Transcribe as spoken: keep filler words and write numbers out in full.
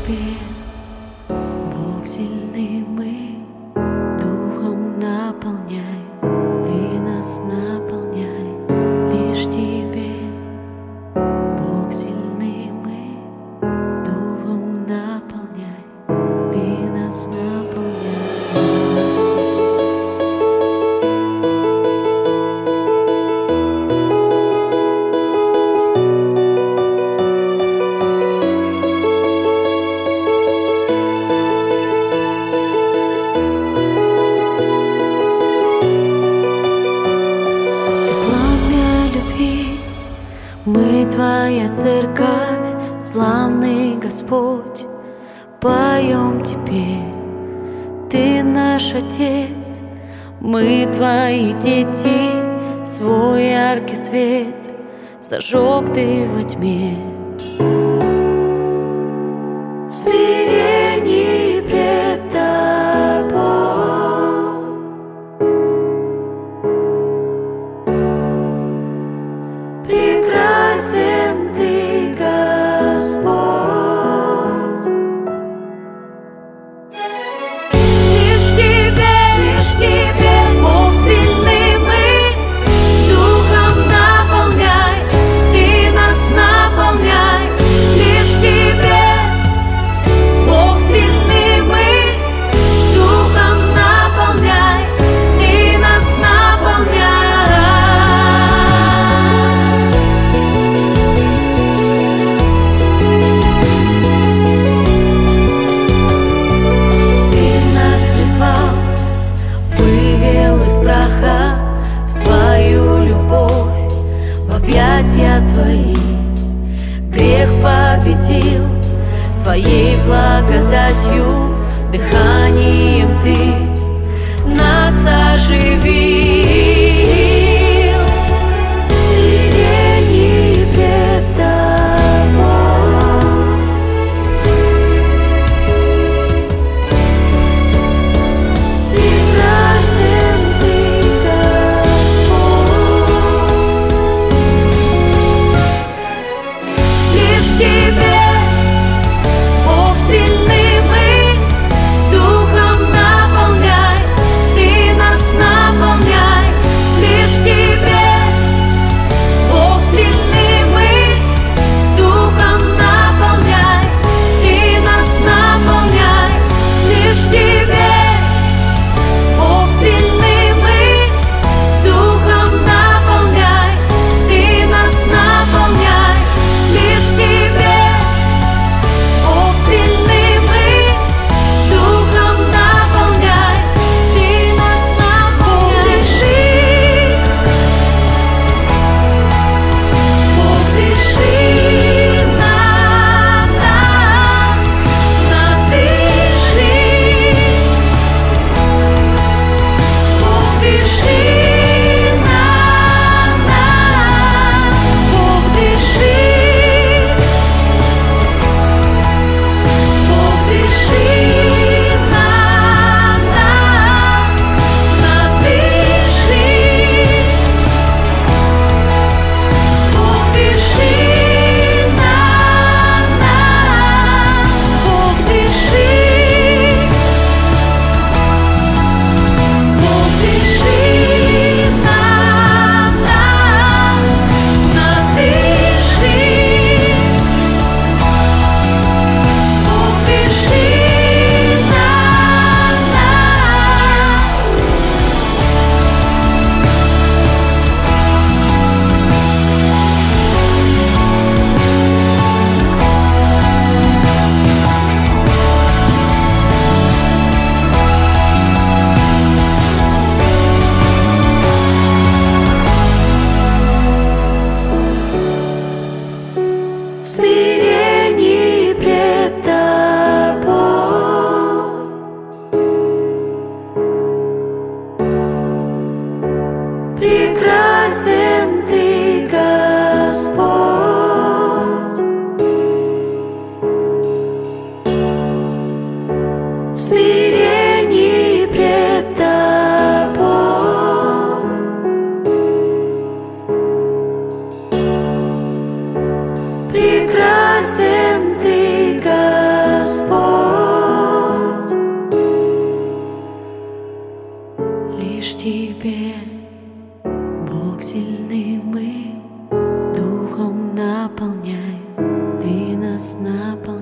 Тебе, Бог сильный, мы духом наполняй, Ты нас наполняй, лишь Тебе, Бог сильный, мы духом наполняй, Ты нас наполняй. Мы Твоя церковь, славный Господь, поем Тебе. Ты наш Отец, мы Твои дети, свой яркий свет зажег Ты во тьме. В смирении пред Тобой прекрасен Ты, Господь. Лишь Тебе, лишь Тебе, Бог сильный, мы духом наполняй, Ты нас наполняй. Лишь Тебе, Бог сильный, мы духом наполняй, Ты нас наполняй. В свою любовь, в объятия Твои, грех победил, своей благодатью, дыханием Ты нас оживил. В смирении пред Тобой прекрасен Ты, Тебе, Бог сильный, мы духом наполняй, Ты нас наполняй. Лишь Тебе, Бог сильный, мы духом наполняй, Ты нас наполняй. Лишь Тебе, Бог сильный, мы духом наполняй, Ты нас наполняй. Лишь Тебе, в смирении пред Тобой прекрасен Ты, Господь. В смирении пред Тобой прекрасен нас наполняет.